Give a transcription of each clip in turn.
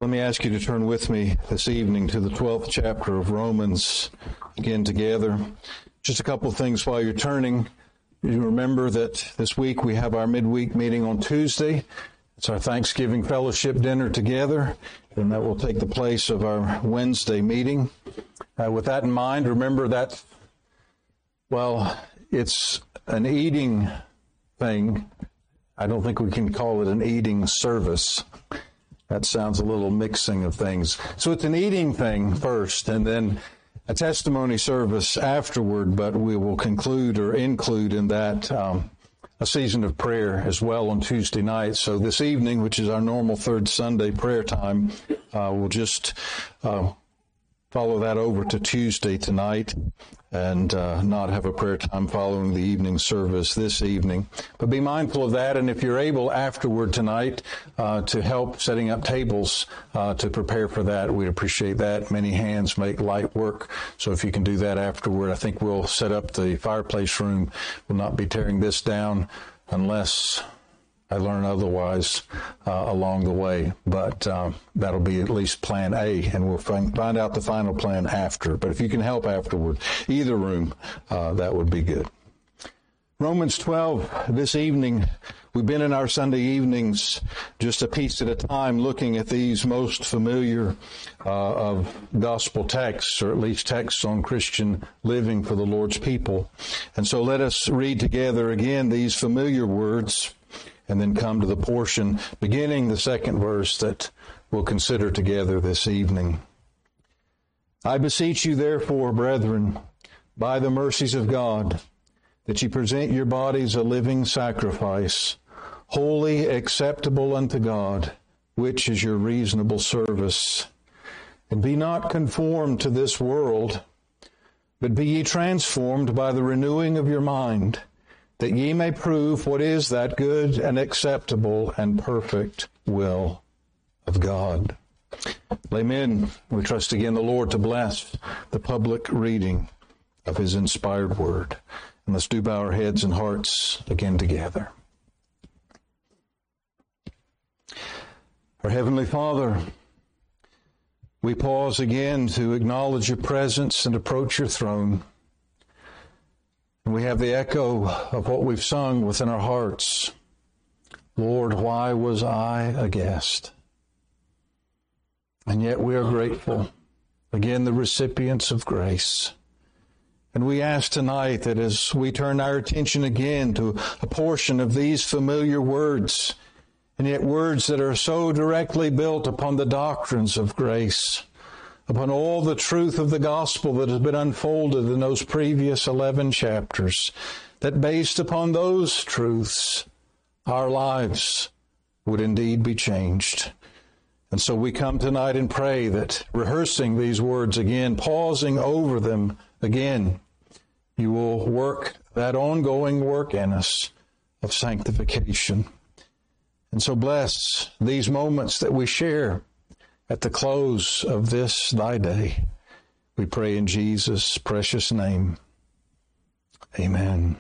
Let me ask you to turn with me this evening to the 12th chapter of Romans, again together. Just a couple of things while you're turning. You remember that this week we have our midweek meeting on Tuesday. It's our Thanksgiving fellowship dinner together, and that will take the place of our Wednesday meeting. With that in mind, remember that, it's an eating thing. I don't think we can call it an eating service. That sounds a little mixing of things. So it's an eating thing first, and then a testimony service afterward, but we will conclude or include in that a season of prayer as well on Tuesday night. So this evening, which is our normal third Sunday prayer time, we'll just follow that over to Tuesday tonight and not have a prayer time following the evening service this evening. But be mindful of that, and if you're able afterward tonight to help setting up tables to prepare for that, we'd appreciate that. Many hands make light work, so if you can do that afterward, I think we'll set up the fireplace room. We'll not be tearing this down unless I learn otherwise along the way, but that'll be at least plan A, and we'll find out the final plan after. But if you can help afterward, either room, that would be good. Romans 12, this evening, we've been in our Sunday evenings just a piece at a time looking at these most familiar of gospel texts, or at least texts on Christian living for the Lord's people. And so let us read together again these familiar words, and then come to the portion beginning the second verse that we'll consider together this evening. I beseech you, therefore, brethren, by the mercies of God, that ye present your bodies a living sacrifice, holy, acceptable unto God, which is your reasonable service. And be not conformed to this world, but be ye transformed by the renewing of your mind, that ye may prove what is that good and acceptable and perfect will of God. Amen. We trust again the Lord to bless the public reading of His inspired word. And let's do bow our heads and hearts again together. Our Heavenly Father, we pause again to acknowledge your presence and approach your throne. And we have the echo of what we've sung within our hearts. Lord, why was I a guest? And yet we are grateful, again, the recipients of grace. And we ask tonight that as we turn our attention again to a portion of these familiar words, and yet words that are so directly built upon the doctrines of grace, upon all the truth of the gospel that has been unfolded in those previous 11 chapters, that based upon those truths, our lives would indeed be changed. And so we come tonight and pray that, rehearsing these words again, pausing over them again, you will work that ongoing work in us of sanctification. And so bless these moments that we share at the close of this thy day. We pray in Jesus' precious name. Amen.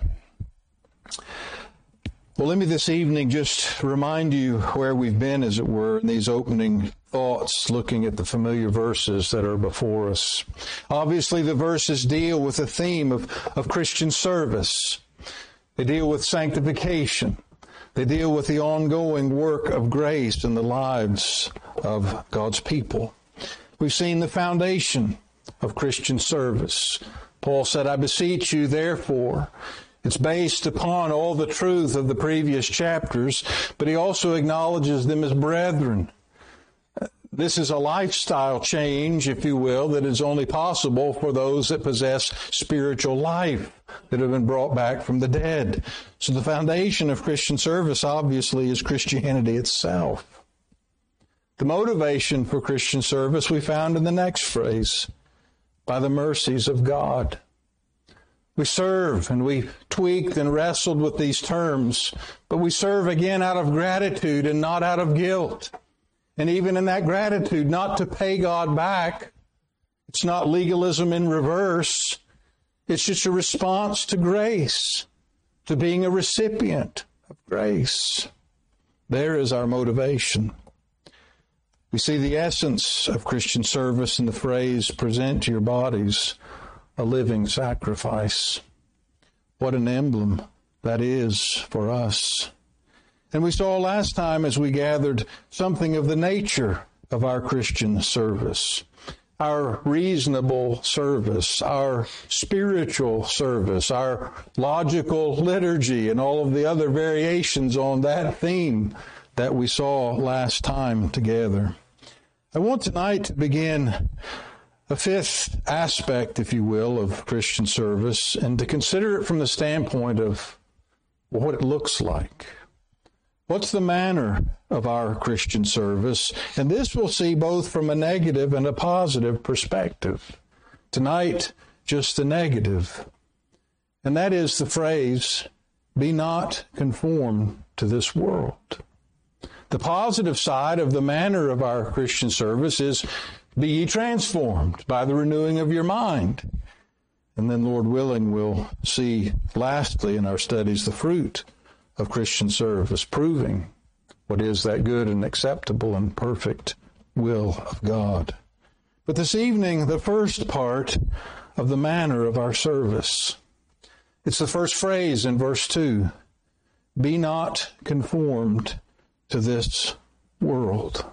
Well, let me this evening just remind you where we've been, as it were, in these opening thoughts, looking at the familiar verses that are before us. Obviously, the verses deal with the theme of Christian service. They deal with sanctification. They deal with the ongoing work of grace in the lives of God's people. We've seen the foundation of Christian service. Paul said, I beseech you, therefore. It's based upon all the truth of the previous chapters, but he also acknowledges them as brethren. This is a lifestyle change, if you will, that is only possible for those that possess spiritual life, that have been brought back from the dead. So the foundation of Christian service, obviously, is Christianity itself. The motivation for Christian service we found in the next phrase, by the mercies of God. We serve, and we tweaked and wrestled with these terms, but we serve again out of gratitude and not out of guilt. And even in that gratitude, not to pay God back. It's not legalism in reverse. It's just a response to grace, to being a recipient of grace. There is our motivation. We see the essence of Christian service in the phrase, present your bodies a living sacrifice. What an emblem that is for us. And we saw last time as we gathered something of the nature of our Christian service, our reasonable service, our spiritual service, our logical liturgy, and all of the other variations on that theme that we saw last time together. I want tonight to begin a fifth aspect, if you will, of Christian service, and to consider it from the standpoint of what it looks like. What's the manner of our Christian service? And this we'll see both from a negative and a positive perspective. Tonight, just the negative. And that is the phrase, be not conformed to this world. The positive side of the manner of our Christian service is, be ye transformed by the renewing of your mind. And then, Lord willing, we'll see lastly in our studies the fruit of Christian service, proving what is that good and acceptable and perfect will of God. But this evening, the first part of the manner of our service. It's the first phrase in verse 2. Be not conformed to this world.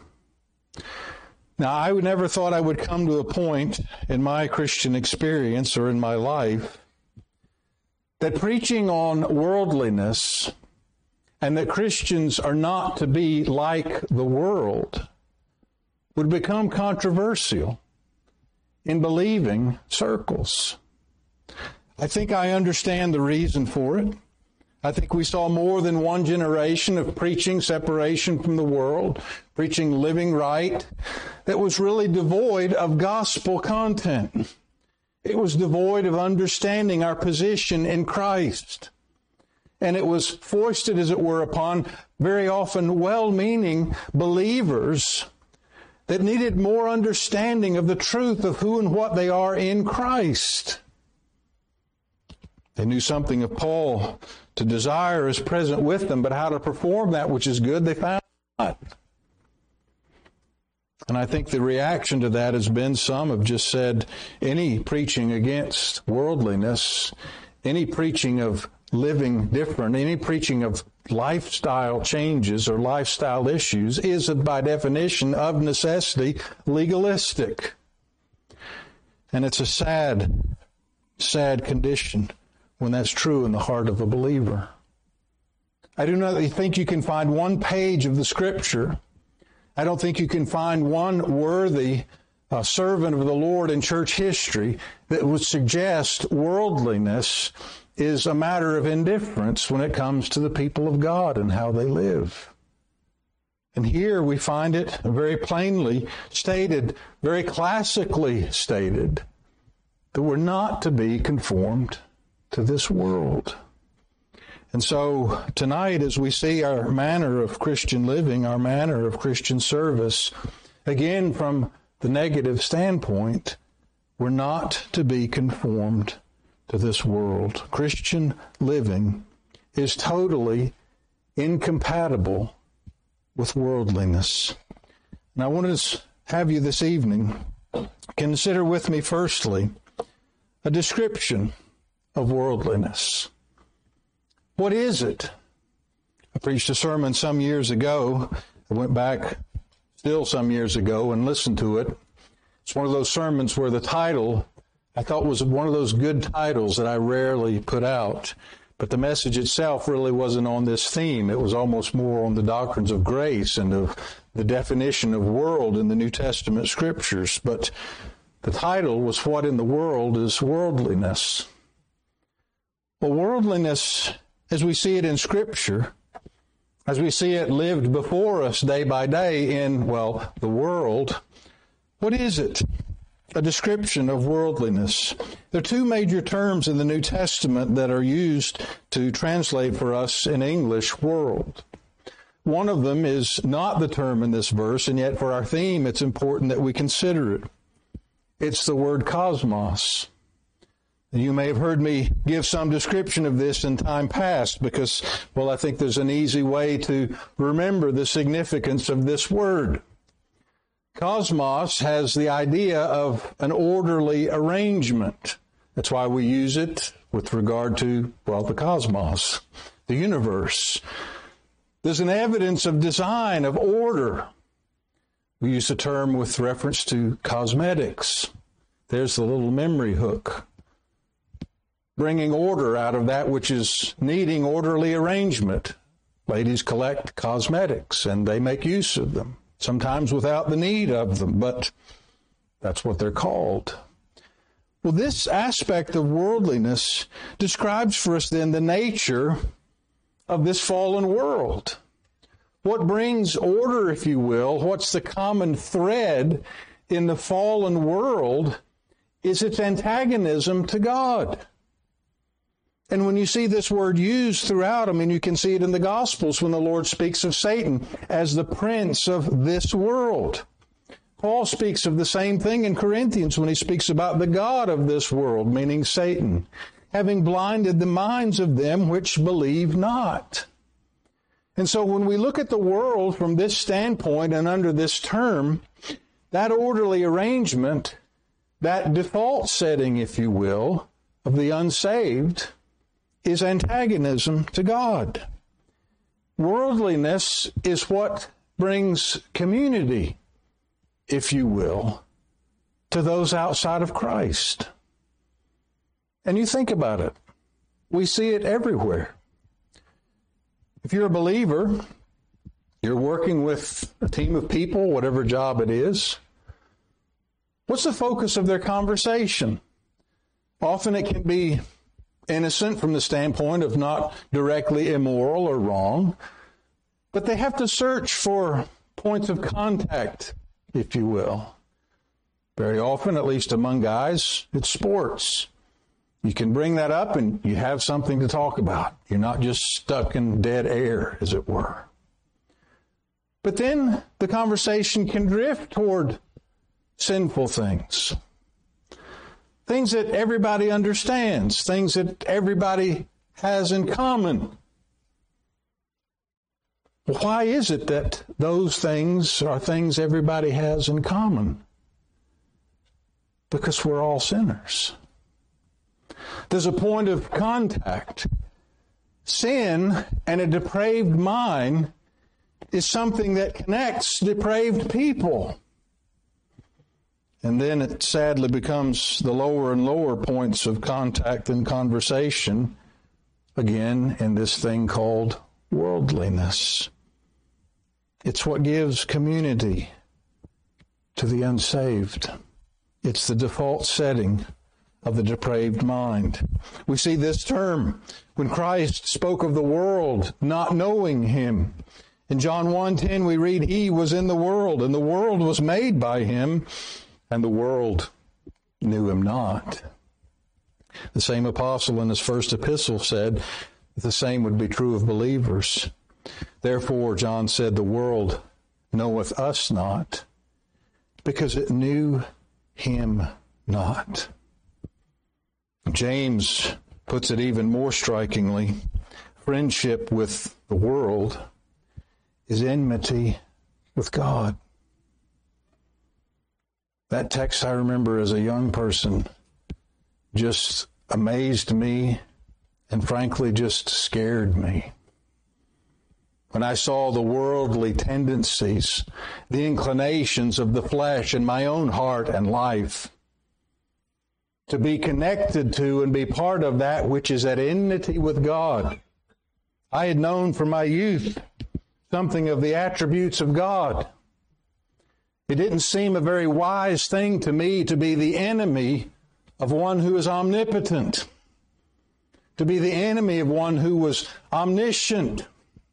Now, I never thought I would come to a point in my Christian experience or in my life that preaching on worldliness and that Christians are not to be like the world would become controversial in believing circles. I think I understand the reason for it. I think we saw more than one generation of preaching separation from the world, preaching living right, that was really devoid of gospel content. It was devoid of understanding our position in Christ. And it was foisted, as it were, upon very often well-meaning believers that needed more understanding of the truth of who and what they are in Christ. They knew something of Paul. To desire is present with them, but how to perform that which is good they found not. And I think the reaction to that has been, some have just said, any preaching against worldliness, any preaching of living different, any preaching of lifestyle changes or lifestyle issues is by definition, of necessity, legalistic. And it's a sad, sad condition when that's true in the heart of a believer. I do not think you can find one page of the Scripture. I don't think you can find one worthy servant of the Lord in church history that would suggest worldliness is a matter of indifference when it comes to the people of God and how they live. And here we find it very plainly stated, very classically stated, that we're not to be conformed to this world. And so tonight, as we see our manner of Christian living, our manner of Christian service, again from the negative standpoint, we're not to be conformed to this world. Christian living is totally incompatible with worldliness. And I want to have you this evening consider with me firstly a description of worldliness. What is it? I preached a sermon some years ago. I went back still some years ago and listened to it. It's one of those sermons where the title I thought was one of those good titles that I rarely put out. But the message itself really wasn't on this theme. It was almost more on the doctrines of grace and of the definition of world in the New Testament Scriptures. But the title was, What in the World is Worldliness? Well, worldliness, as we see it in Scripture, as we see it lived before us day by day in, the world, what is it? A description of worldliness. There are two major terms in the New Testament that are used to translate for us in English world. One of them is not the term in this verse, and yet for our theme it's important that we consider it. It's the word cosmos. You may have heard me give some description of this in time past because, I think there's an easy way to remember the significance of this word. Cosmos has the idea of an orderly arrangement. That's why we use it with regard to, the cosmos, the universe. There's an evidence of design, of order. We use the term with reference to cosmetics. There's the little memory hook. Bringing order out of that which is needing orderly arrangement. Ladies collect cosmetics, and they make use of them, sometimes without the need of them, but that's what they're called. Well, this aspect of worldliness describes for us then the nature of this fallen world. What brings order, if you will, what's the common thread in the fallen world is its antagonism to God. And when you see this word used throughout, you can see it in the Gospels when the Lord speaks of Satan as the prince of this world. Paul speaks of the same thing in Corinthians when he speaks about the god of this world, meaning Satan, having blinded the minds of them which believe not. And so when we look at the world from this standpoint and under this term, that orderly arrangement, that default setting, if you will, of the unsaved, is antagonism to God. Worldliness is what brings community, if you will, to those outside of Christ. And you think about it. We see it everywhere. If you're a believer, you're working with a team of people, whatever job it is, what's the focus of their conversation? Often it can be innocent from the standpoint of not directly immoral or wrong, but they have to search for points of contact, if you will. Very often, at least among guys, it's sports. You can bring that up and you have something to talk about. You're not just stuck in dead air, as it were. But then the conversation can drift toward sinful things. Things that everybody understands, things that everybody has in common. Why is it that those things are things everybody has in common? Because we're all sinners. There's a point of contact. Sin and a depraved mind is something that connects depraved people. And then it sadly becomes the lower and lower points of contact and conversation, again, in this thing called worldliness. It's what gives community to the unsaved. It's the default setting of the depraved mind. We see this term when Christ spoke of the world not knowing him. In John 1:10 we read, "He was in the world, and the world was made by him, and the world knew him not." The same apostle in his first epistle said that the same would be true of believers. Therefore, John said, "The world knoweth us not, because it knew him not." James puts it even more strikingly. Friendship with the world is enmity with God. That text, I remember as a young person, just amazed me and frankly just scared me. When I saw the worldly tendencies, the inclinations of the flesh in my own heart and life, to be connected to and be part of that which is at enmity with God. I had known from my youth something of the attributes of God. It didn't seem a very wise thing to me to be the enemy of one who is omnipotent, to be the enemy of one who was omniscient.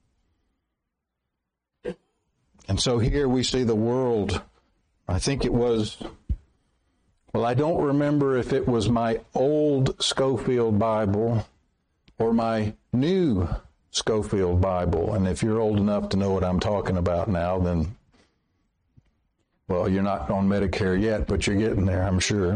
And so here we see the world. I think it was, I don't remember if it was my old Scofield Bible or my new Scofield Bible. And if you're old enough to know what I'm talking about now, then, you're not on Medicare yet, but you're getting there, I'm sure.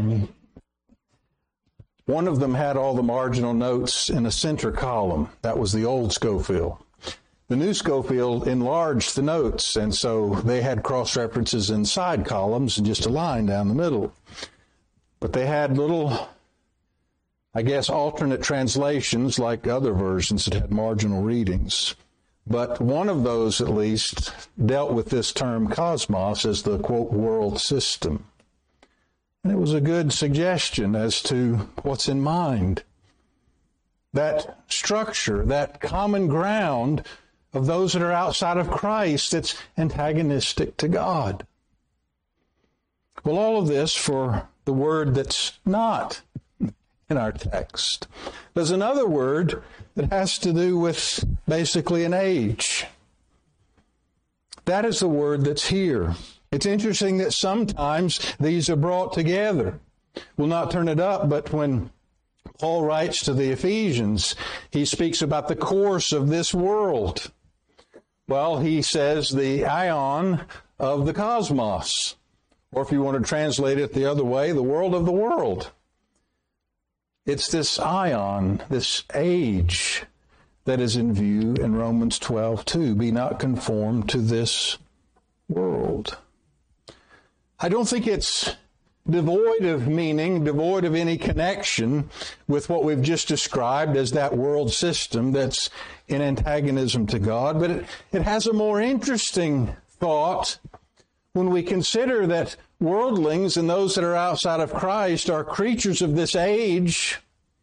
One of them had all the marginal notes in a center column. That was the old Scofield. The New Schofield enlarged the notes, and so they had cross-references in side columns and just a line down the middle. But they had little, alternate translations like other versions that had marginal readings. But one of those, at least, dealt with this term cosmos as the, quote, world system. And it was a good suggestion as to what's in mind. That structure, that common ground of those that are outside of Christ that's antagonistic to God. Well, all of this for the word that's not in our text. There's another word that has to do with basically an age. That is the word that's here. It's interesting that sometimes these are brought together. We'll not turn it up, but when Paul writes to the Ephesians, he speaks about the course of this world. Well, he says the ion of the cosmos, or if you want to translate it the other way, the world of the world. It's this ion, this age that is in view in Romans 12:2. Be not conformed to this world. I don't think it's devoid of meaning, devoid of any connection with what we've just described as that world system that's in antagonism to God. But it has a more interesting thought when we consider that worldlings and those that are outside of Christ are creatures of this age.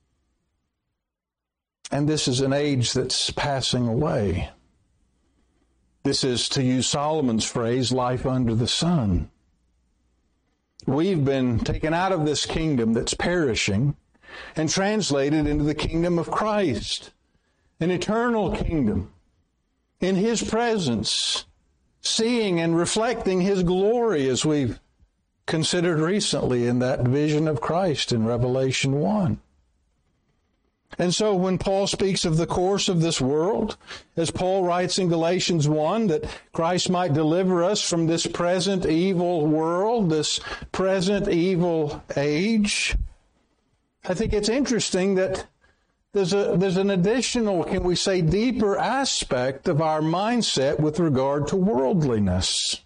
And this is an age that's passing away. This is, to use Solomon's phrase, life under the sun. We've been taken out of this kingdom that's perishing and translated into the kingdom of Christ, an eternal kingdom, in His presence, seeing and reflecting His glory, as we've considered recently in that vision of Christ in Revelation 1. And so when Paul speaks of the course of this world, as Paul writes in Galatians 1, that Christ might deliver us from this present evil world, this present evil age, I think it's interesting that there's an additional, can we say, deeper aspect of our mindset with regard to worldliness.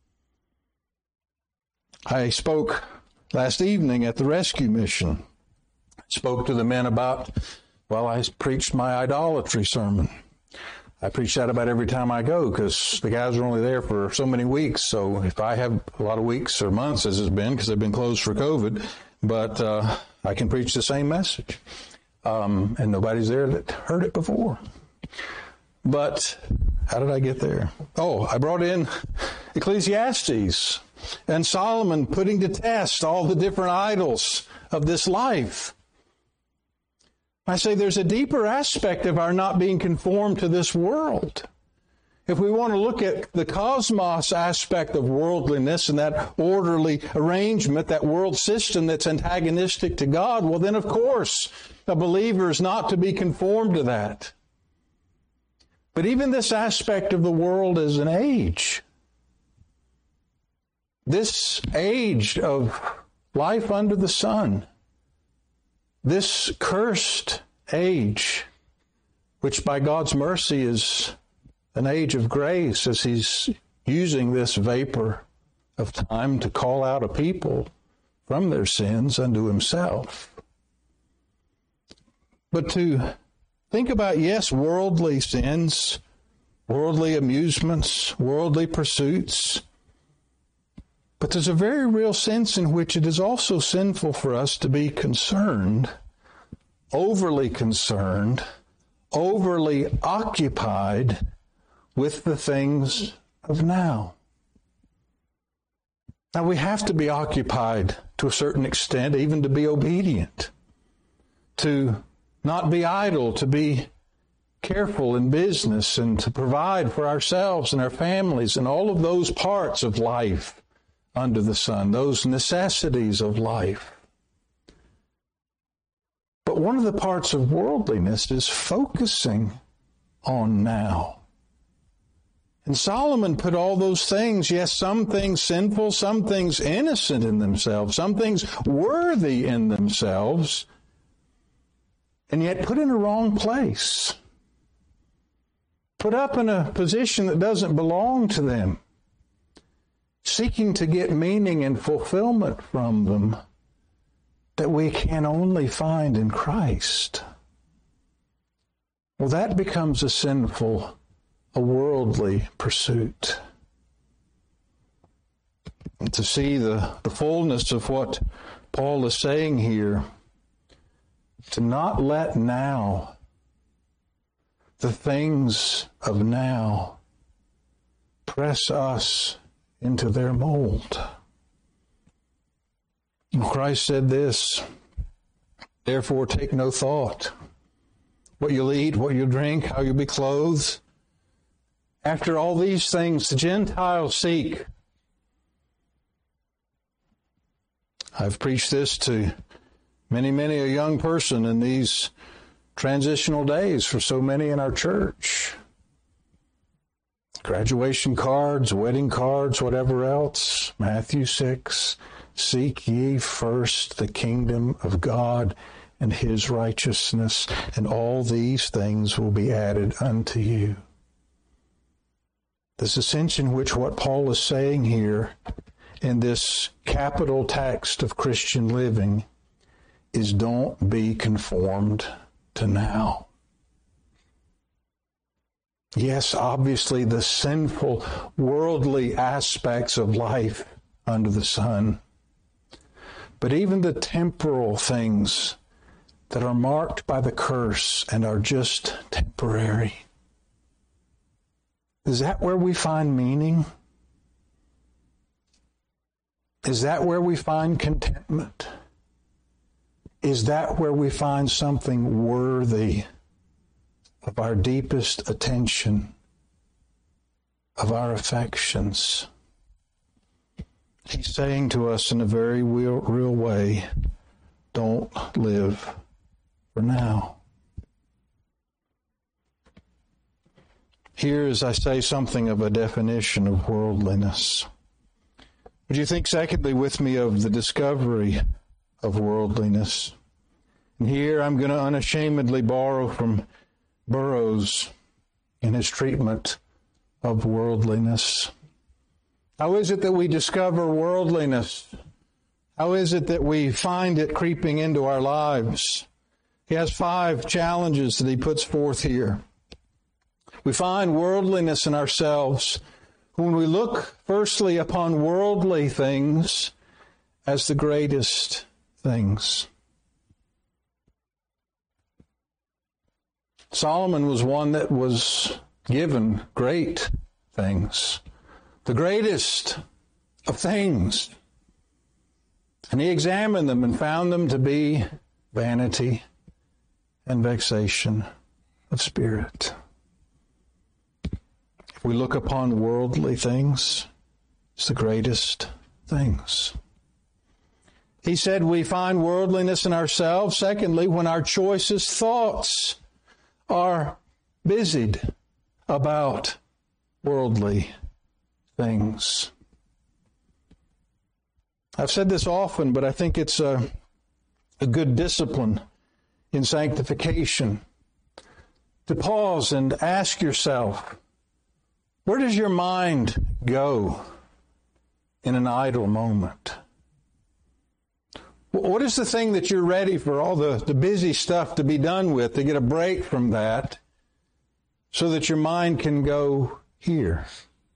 I spoke last evening at the rescue mission. Spoke to the men about, I preached my idolatry sermon. I preach that about every time I go because the guys are only there for so many weeks. So if I have a lot of weeks or months, as it's been, because they've been closed for COVID, but I can preach the same message. And nobody's there that heard it before. But how did I get there? I brought in Ecclesiastes and Solomon putting to test all the different idols of this life. I say there's a deeper aspect of our not being conformed to this world. If we want to look at the cosmos aspect of worldliness and that orderly arrangement, that world system that's antagonistic to God, well then of course a believer is not to be conformed to that. But even this aspect of the world as an age, this age of life under the sun, this cursed age, which by God's mercy is an age of grace, as He's using this vapor of time to call out a people from their sins unto Himself. But to think about, yes, worldly sins, worldly amusements, worldly pursuits, but there's a very real sense in which it is also sinful for us to be concerned, overly occupied with the things of now. Now, we have to be occupied to a certain extent, even to be obedient, to not be idle, to be careful in business, and to provide for ourselves and our families and all of those parts of life under the sun, those necessities of life. But one of the parts of worldliness is focusing on now. And Solomon put all those things, yes, some things sinful, some things innocent in themselves, some things worthy in themselves, and yet put in a wrong place. put up in a position that doesn't belong to them, seeking to get meaning and fulfillment from them that we can only find in Christ. Well, that becomes a sinful, a worldly pursuit. And to see the fullness of what Paul is saying here, to not let now, the things of now, press us into their mold. Christ said this, therefore take no thought what you'll eat, what you'll drink, how you'll be clothed. After all these things the Gentiles seek. I've preached this to many a young person in these transitional days for so many in our church. Graduation cards, wedding cards, whatever else. Matthew 6, seek ye first the kingdom of God and his righteousness, and all these things will be added unto you. There's a sense in which what Paul is saying here in this capital text of Christian living is don't be conformed to now. Yes, obviously the sinful, worldly aspects of life under the sun, but even the temporal things that are marked by the curse and are just temporary. Is that where we find meaning? Is that where we find contentment? Is that where we find something worthy of our deepest attention, of our affections? He's saying to us in a very real way, don't live for now. Here, as I say, something of a definition of worldliness. Would you think, secondly, with me of the discovery of worldliness? And here I'm going to unashamedly borrow from Burroughs in his treatment of worldliness. How is it that we discover worldliness? How is it that we find it creeping into our lives? He has 5 challenges that he puts forth here. We find worldliness in ourselves when we look firstly upon worldly things as the greatest things. Solomon was one that was given great things, the greatest of things. And he examined them and found them to be vanity and vexation of spirit. If we look upon worldly things, it's the greatest things. He said we find worldliness in ourselves, secondly, when our choicest thoughts are busied about worldly things. I've said this often, but I think it's a good discipline in sanctification to pause and ask yourself, where does your mind go in an idle moment? What is the thing that you're ready for all the busy stuff to be done with, to get a break from that so that your mind can go here?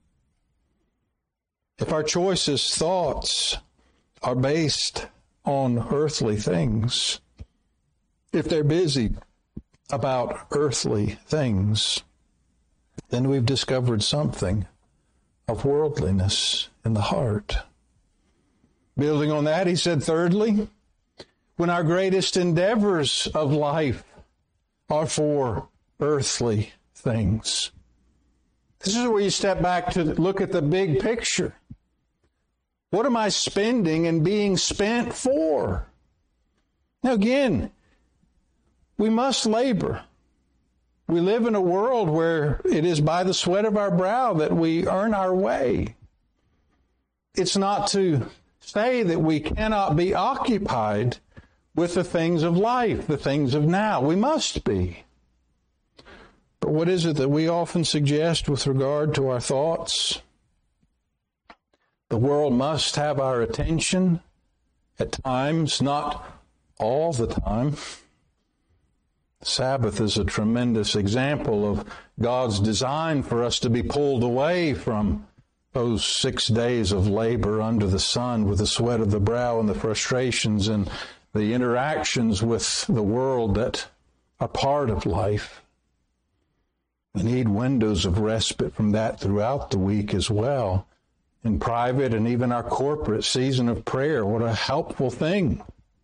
If our choicest thoughts are based on earthly things, if they're busy about earthly things, then we've discovered something of worldliness in the heart. Building on that, he said, thirdly, when our greatest endeavors of life are for earthly things. This is where you step back to look at the big picture. What am I spending and being spent for? Now again, we must labor. We live in a world where it is by the sweat of our brow that we earn our way. It's not to say that we cannot be occupied with the things of life, the things of now. We must be. But what is it that we often suggest with regard to our thoughts? The world must have our attention at times, not all the time. Sabbath is a tremendous example of God's design for us to be pulled away from those 6 days of labor under the sun with the sweat of the brow and the frustrations and the interactions with the world that are part of life. We need windows of respite from that throughout the week as well, in private and even our corporate season of prayer. What a helpful thing.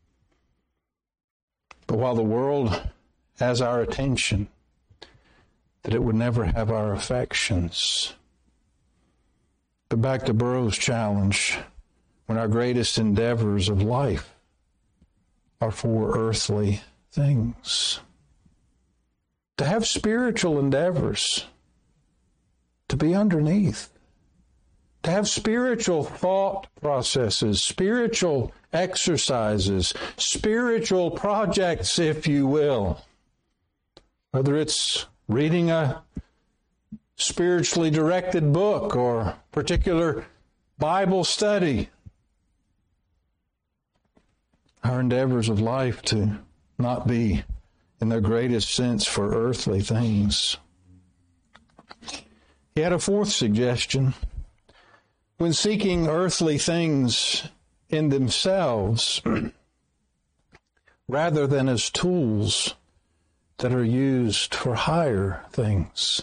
But while the world has our attention, that it would never have our affections. But back to Burroughs' challenge, when our greatest endeavors of life are for earthly things. To have spiritual endeavors, to be underneath. To have spiritual thought processes, spiritual exercises, spiritual projects, if you will. Whether it's reading a spiritually directed book or particular Bible study. Our endeavors of life to not be in their greatest sense for earthly things. He had a fourth suggestion. When seeking earthly things in themselves, rather than as tools that are used for higher things.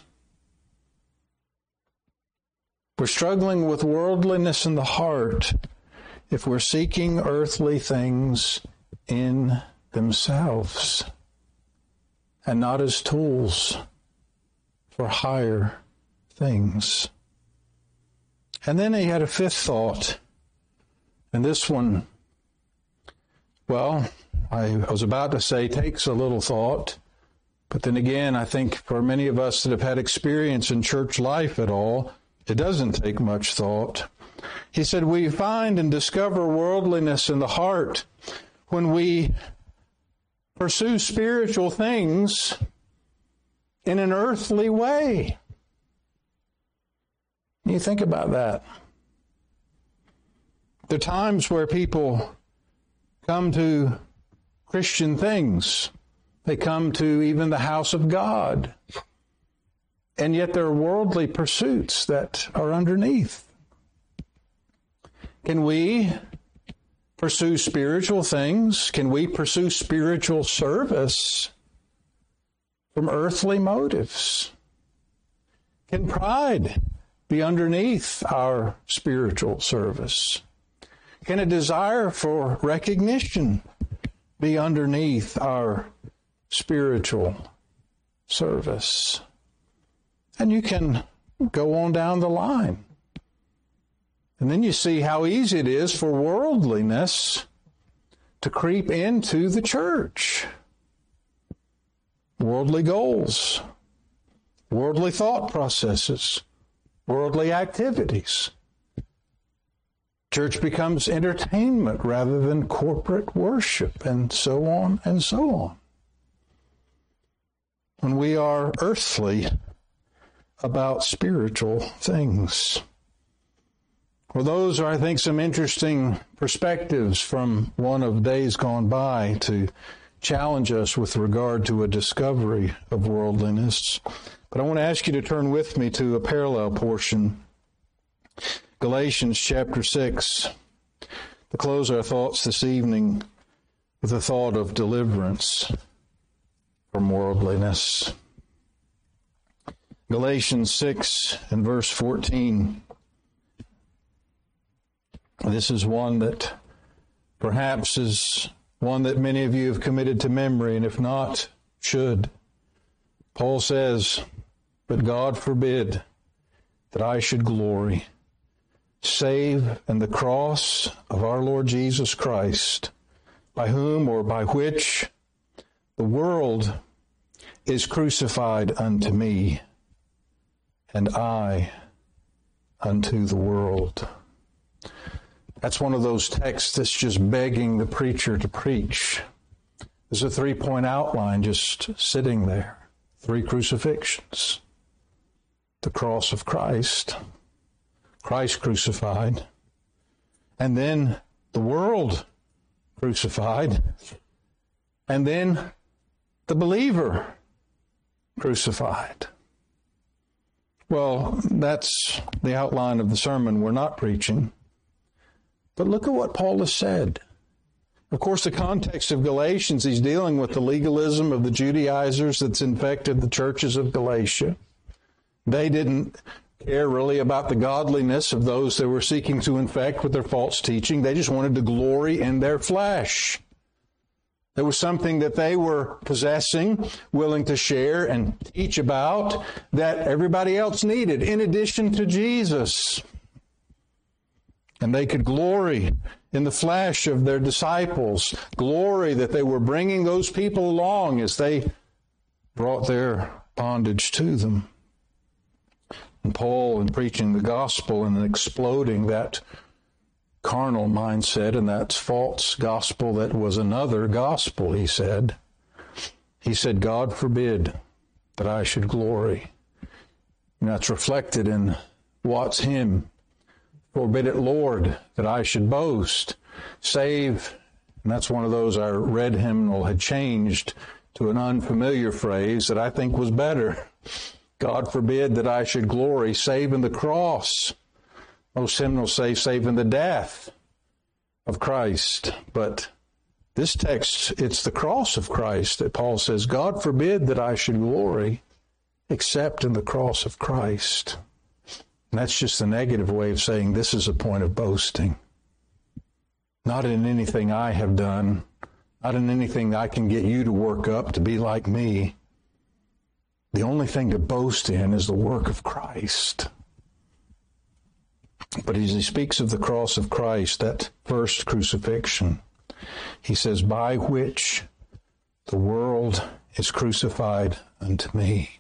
We're struggling with worldliness in the heart if we're seeking earthly things in themselves and not as tools for higher things. And then he had a fifth thought, and this one, well, I was about to say takes a little thought, but then again, I think for many of us that have had experience in church life at all, it doesn't take much thought. He said, we find and discover worldliness in the heart when we pursue spiritual things in an earthly way. You think about that. There are times where people come to Christian things. They come to even the house of God. And yet there are worldly pursuits that are underneath. Can we pursue spiritual things? Can we pursue spiritual service from earthly motives? Can pride be underneath our spiritual service? Can a desire for recognition be underneath our spiritual service? And you can go on down the line. And then you see how easy it is for worldliness to creep into the church. Worldly goals, worldly thought processes, worldly activities. Church becomes entertainment rather than corporate worship, and so on and so on. When we are earthly about spiritual things. Well, those are, I think, some interesting perspectives from one of days gone by to challenge us with regard to a discovery of worldliness. But I want to ask you to turn with me to a parallel portion, Galatians chapter 6, to close our thoughts this evening with a thought of deliverance from worldliness. Galatians 6 and verse 14. This is one that perhaps is one that many of you have committed to memory, and if not, should. Paul says, "But God forbid that I should glory, save in the cross of our Lord Jesus Christ, by whom or by which the world is crucified unto me, and I unto the world." That's one of those texts that's just begging the preacher to preach. There's a 3-point outline just sitting there. 3 crucifixions. The cross of Christ, Christ crucified, and then the world crucified, and then the believer crucified. Well, that's the outline of the sermon we're not preaching. But look at what Paul has said. Of course, the context of Galatians, he's dealing with the legalism of the Judaizers that's infected the churches of Galatia. They didn't care really about the godliness of those they were seeking to infect with their false teaching. They just wanted to glory in their flesh. There was something that they were possessing, willing to share and teach about, that everybody else needed, in addition to Jesus. And they could glory in the flesh of their disciples, glory that they were bringing those people along as they brought their bondage to them. And Paul, in preaching the gospel and exploding that carnal mindset and that false gospel that was another gospel, he said, God forbid that I should glory. And that's reflected in Watt's hymn, forbid it, Lord, that I should boast. Save, and that's one of those our red hymnal had changed to an unfamiliar phrase that I think was better. God forbid that I should glory, save in the cross. Most hymnals say, save in the death of Christ. But this text, it's the cross of Christ that Paul says, God forbid that I should glory except in the cross of Christ. And that's just the negative way of saying this is a point of boasting. Not in anything I have done, not in anything that I can get you to work up to be like me. The only thing to boast in is the work of Christ. But as he speaks of the cross of Christ, that first crucifixion, he says, by which the world is crucified unto me.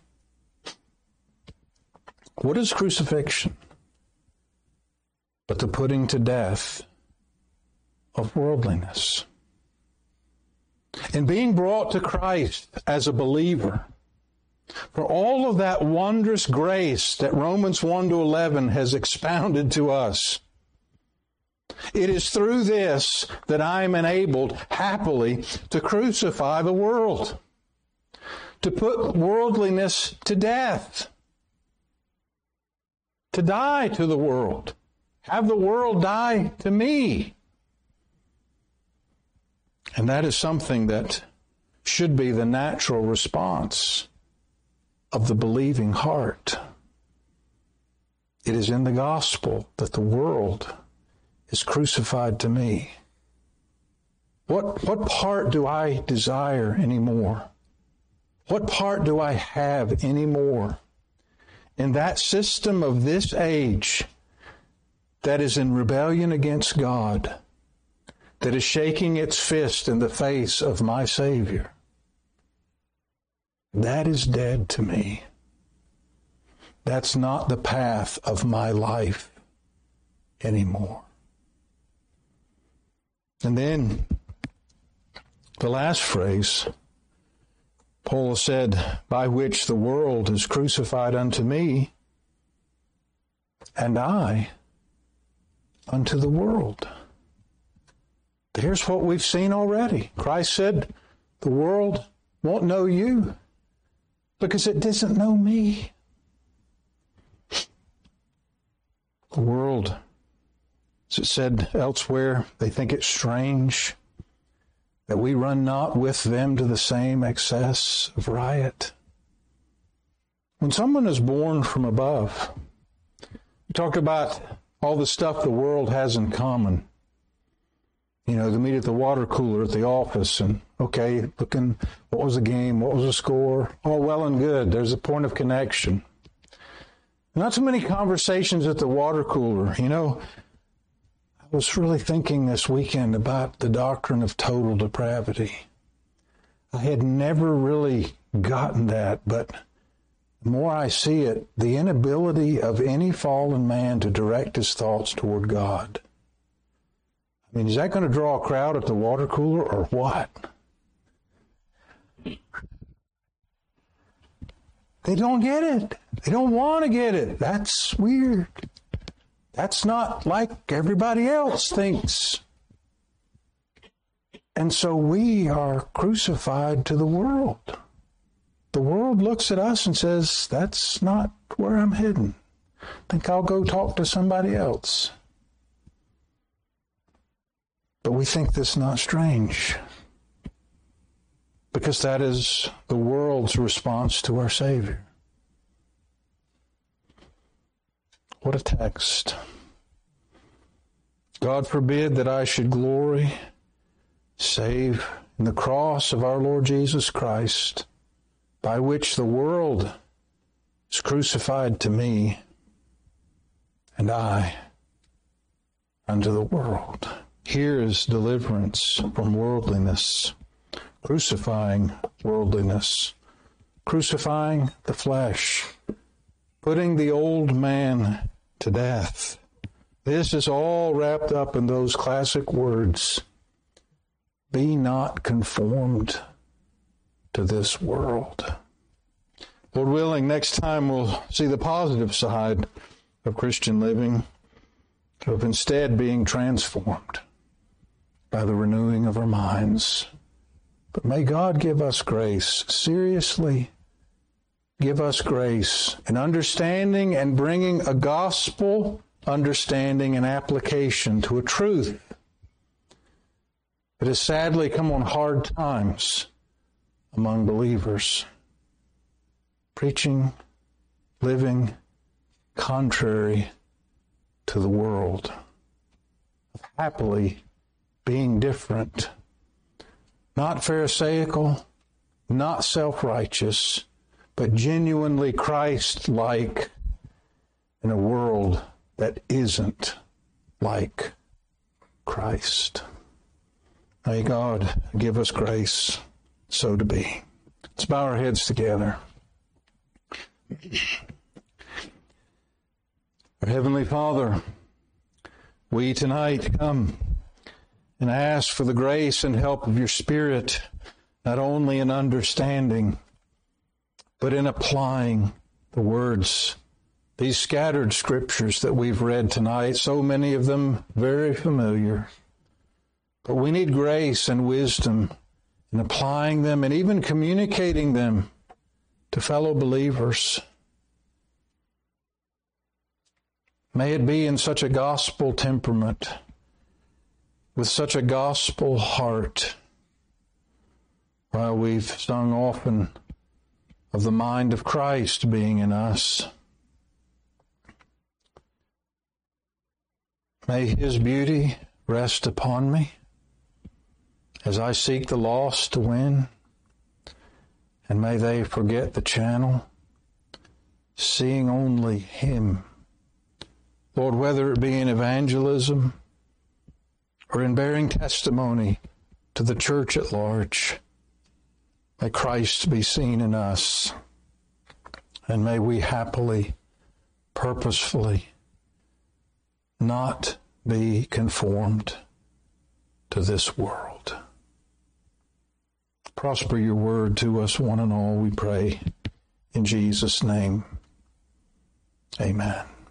What is crucifixion? But the putting to death of worldliness. And being brought to Christ as a believer, for all of that wondrous grace that Romans 1-11 has expounded to us, it is through this that I am enabled happily to crucify the world, to put worldliness to death, to die to the world, have the world die to me. And that is something that should be the natural response of the believing heart. It is in the gospel that the world is crucified to me. What part do I desire anymore? What part do I have anymore in that system of this age that is in rebellion against God, that is shaking its fist in the face of my Savior? That is dead to me. That's not the path of my life anymore. And then the last phrase, Paul said, by which the world is crucified unto me, and I unto the world. Here's what we've seen already. Christ said, the world won't know you because it doesn't know me. The world, as it said elsewhere, they think it strange that we run not with them to the same excess of riot. When someone is born from above, we talked about all the stuff the world has in common. You know, they meet at the water cooler at the office and, okay, looking, what was the game? What was the score? All well and good. There's a point of connection. Not so many conversations at the water cooler. You know, I was really thinking this weekend about the doctrine of total depravity. I had never really gotten that, but the more I see it, the inability of any fallen man to direct his thoughts toward God. I mean, is that going to draw a crowd at the water cooler or what? They don't get it. They don't want to get it. That's weird. That's not like everybody else thinks. And so we are crucified to the world. The world looks at us and says, that's not where I'm heading. I think I'll go talk to somebody else. But we think this not strange, because that is the world's response to our Savior. What a text. God forbid that I should glory save in the cross of our Lord Jesus Christ, by which the world is crucified to me, and I unto the world. Here is deliverance from worldliness, crucifying worldliness, crucifying the flesh, putting the old man to death. This is all wrapped up in those classic words, be not conformed to this world. Lord willing, next time we'll see the positive side of Christian living, of instead being transformed by the renewing of our minds. But may God give us grace, seriously give us grace in understanding and bringing a gospel understanding and application to a truth that has sadly come on hard times among believers. Preaching, living contrary to the world, of happily being different, not pharisaical, not self-righteous, but genuinely Christ-like in a world that isn't like Christ. May God give us grace so to be. Let's bow our heads together. Our Heavenly Father, we tonight come and ask for the grace and help of your Spirit, not only in understanding, but in applying the words, these scattered scriptures that we've read tonight, so many of them very familiar. But we need grace and wisdom in applying them and even communicating them to fellow believers. May it be in such a gospel temperament, with such a gospel heart, while we've sung often of the mind of Christ being in us. May his beauty rest upon me as I seek the lost to win, and may they forget the channel, seeing only him. Lord, whether it be in evangelism or in bearing testimony to the church at large, may Christ be seen in us, and may we happily, purposefully, not be conformed to this world. Prosper your word to us, one and all, we pray. In Jesus' name, amen.